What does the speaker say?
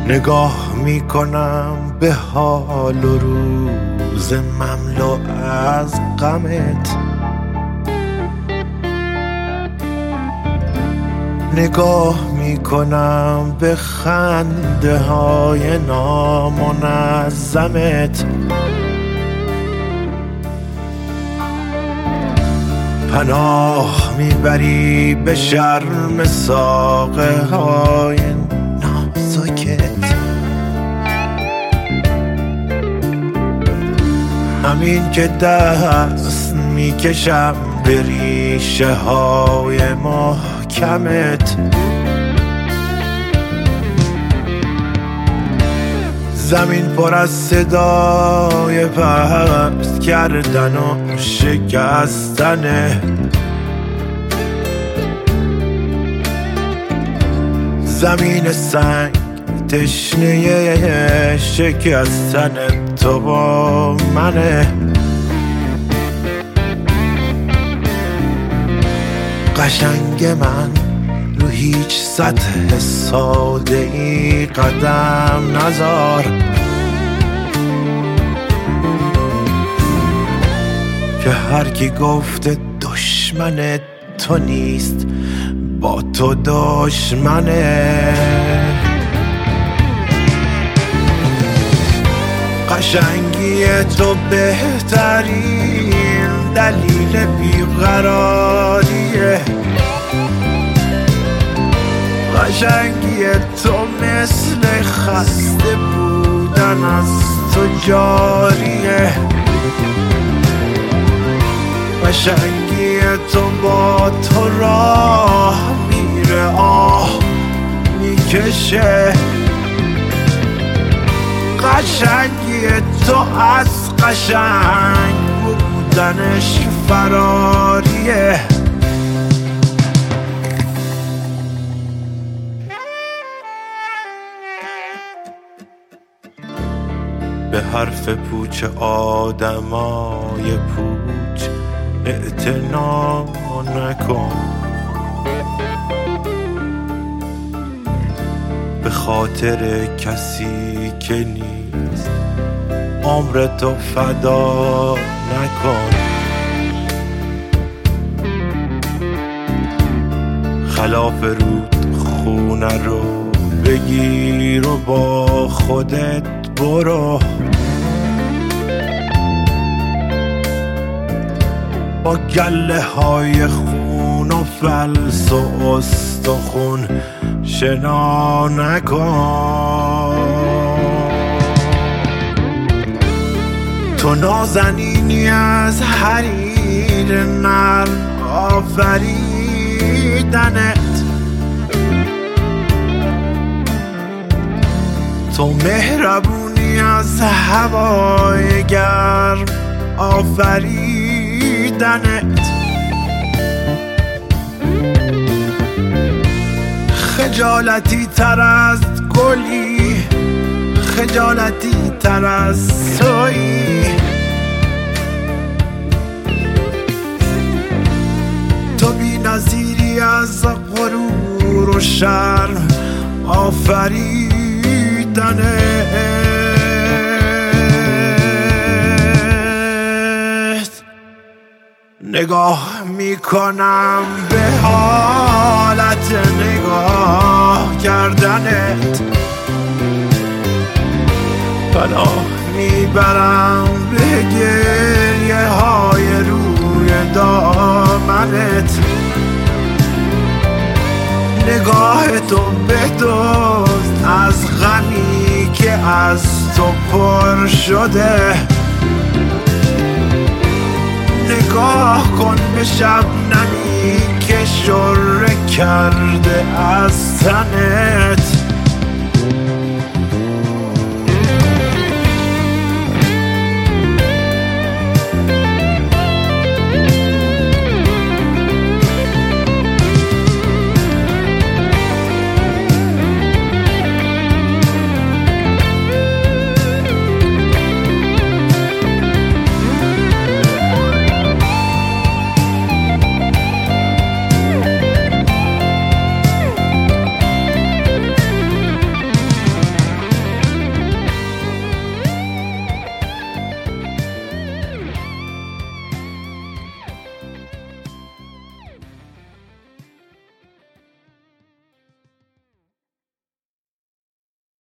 نگاه میکنم به حال و روز مملو از غمت، نگاه میکنم به خنده های نامنظمت، پناه میبری به شرم ساقه های نازکت. همین که دست میکشم به ریشه های محکمت، زمین پر از صدای پست کردن و شکستنه، زمین سنگ تشنه شکستن تو با منه. قشنگ من رو هیچ سطح ساده ای قدم نذار، که هر کی گفته دشمن تو نیست با تو دشمنه. قشنگی تو بهترین دلیل بیقراریه، قشنگی تو مثل خسته بودن از تو جاریه، قشنگی تو با تو راه میره آه میکشه، قشنگی تو از قشنگ بودنش فراریه. به حرف پوچ آدمای پوچ اعتنا نکن، به خاطر کسی که نیست عمرتو فدا نکن. خلاف رود خونه رو بگیر و با خودت برو، با گله های خون و فلس و استخون شنا نکن. تو نازنینی از حریر نرم آفریدنت، تو مهربونی از هوای گرم آفریدنت، خجالتی تر از گلی، خجالتی تر از تویی، تو بی نظیری از غرور و شرم آفریدنت. نگاه میکنم به حالت نگاه کردنت، پناه میبرم به گریه های روی دامنت، نگاه تو بدزد از غمی که از تو پر شده، نگاه کن به شبنمی که شره کرده از تنت،